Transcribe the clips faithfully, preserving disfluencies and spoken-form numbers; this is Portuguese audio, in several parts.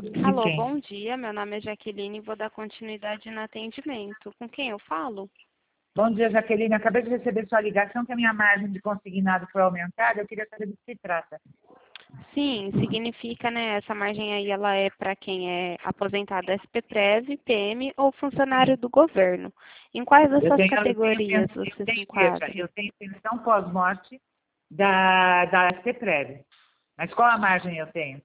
De Alô, quem? bom dia. Meu nome é Jaqueline e vou dar continuidade no atendimento. Com quem eu falo? Bom dia, Jaqueline. Acabei de receber sua ligação que a minha margem de consignado foi aumentada. Eu queria saber do que se trata. Sim, significa, né, essa margem aí, ela é para quem é aposentado S P Prev, P M ou funcionário do governo. Em quais Eu dessas tenho, eu tenho, categorias pen- eu você se tenho, veja, enquadra? eu tenho pensão pós-morte da, da CEPREV. Mas qual a margem eu tenho?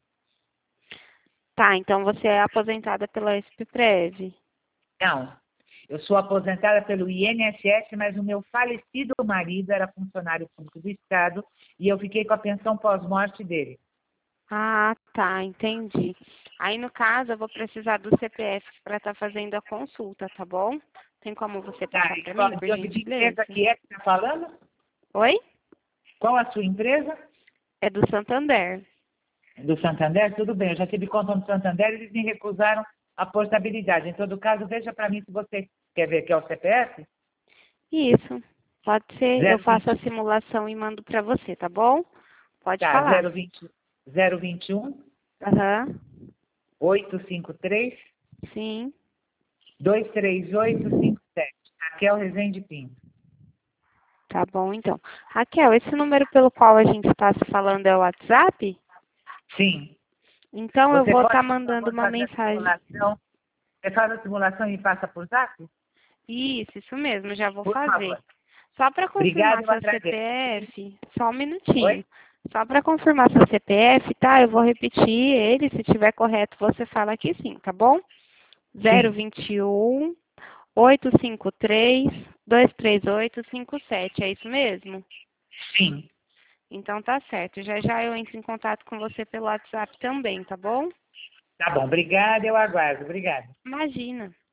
Tá, então você é aposentada pela S P Prev. Não. Eu sou aposentada pelo I N S S, mas o meu falecido marido era funcionário público do Estado e eu fiquei com a pensão pós-morte dele. Ah, tá, entendi. Aí, no caso, eu vou precisar do C P F para estar fazendo a consulta, tá bom? Tem como você Tá, passar e para qual, mim, por de de empresa gentileza? que é que está falando? Oi? Qual a sua empresa? É do Santander. Do Santander? Tudo bem, eu já tive conta no Santander e eles me recusaram a portabilidade. Em todo caso, veja para mim se você quer ver que é o C P F. Isso. Pode ser, eu faço a zero vinte, simulação e mando para você, tá bom? Pode tá, falar. zero vinte, zero vinte e um, Aham. oitocentos e cinquenta e três, Sim. dois três oito cinco sete. Raquel Rezende Pinto. Tá bom, então. Raquel, esse número pelo qual a gente está se falando é o WhatsApp? Sim. Então eu Você vou estar pode, por mandando favor, uma fazer a mensagem. simulação? Você faz a simulação e passa por zap? Isso, isso mesmo, já vou Por fazer. favor. Só para Obrigada, confirmar eu seu agradeço. C P F, só um Oi? minutinho. Só para confirmar seu C P F, tá? Eu vou repetir ele, se tiver correto você fala aqui sim, tá bom? Zero Sim, vinte e um, oitocentos e cinquenta e três, dois três oito cinco sete, é isso mesmo? sim. Então tá certo. Já já eu entro em contato com você pelo WhatsApp também, tá bom? Tá bom, obrigada, eu aguardo. Obrigada. Imagina.